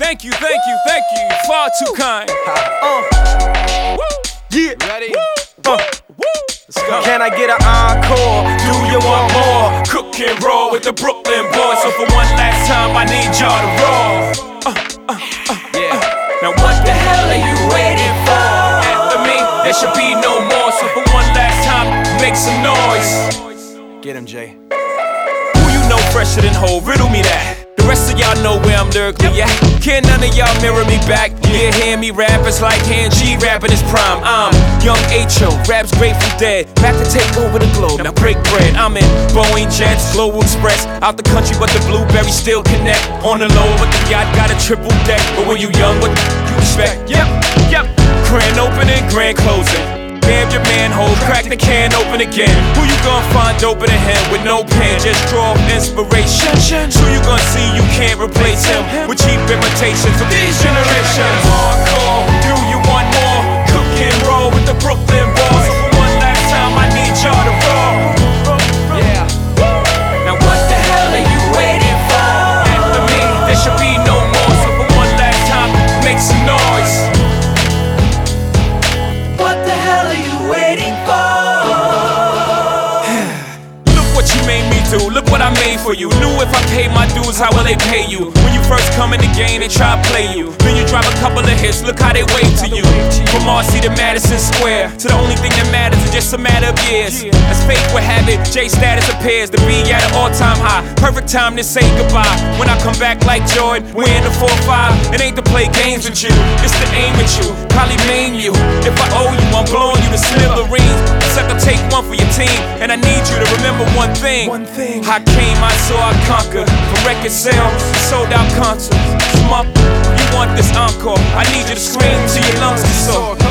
Thank you, far too kind. Yeah. Ready? Let's go. Can I get an encore? Do you want more? Cook and roll with the Brooklyn boys. So for one last time, I need y'all to roll. Yeah. Now what the hell are you waiting for? After me, there should be no more. So for one last time, make some noise. Get him, Jay. Who you know fresher than Ho? Riddle me that. The rest of y'all know where I'm lyrically at. Can't none of y'all mirror me back. Yeah, hear me rap, it's like Han G rapping his prime. I'm Young H.O., raps Grateful Dead. Back to take over the globe, now break bread. I'm in Boeing Jets, Global Express. Out the country, but the blueberries still connect. On the low, but the yacht got a triple deck. But when you young, what you expect? Yep. Grand opening, grand closing. Damn your manhole, crack the can open again. Who you gonna find open in him with no pen? Just draw inspiration. Who you gonna see you can't replace him with cheap imitations of these generations? Hardcore, do you want more? Cook and roll with the Brooklyn boys. So for one last time, I need y'all to roll. Yeah. Now what the hell are you waiting for? After me, there should be no more. So for one last time, make some noise. What the hell are you waiting for? Look what you made me do, look what I made for you. Knew if I paid my dues, how will they pay you? When you first come in the game, they try to play you. Then you drop a couple of hits, look how they wait to you. From Marcy to Madison Square, to the only thing that matters is just a matter of years. As fate would have it, J status appears to be at an all-time high. Perfect time to say goodbye. When I come back like Jordan, we're in the 4-5. It ain't to play games with you, it's to aim at you. Probably maim you. If I owe you, I'm blowing you to smithereens. Sucker, take one for your team, and I need you to remember one thing. I came, I saw, I conquered. From record sales, sold out concerts. Come up, you want this encore? I need you to scream till your lungs get sore.